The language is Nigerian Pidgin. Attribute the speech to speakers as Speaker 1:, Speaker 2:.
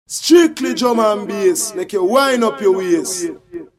Speaker 1: Strictly drum and bass, make you wind up your waist.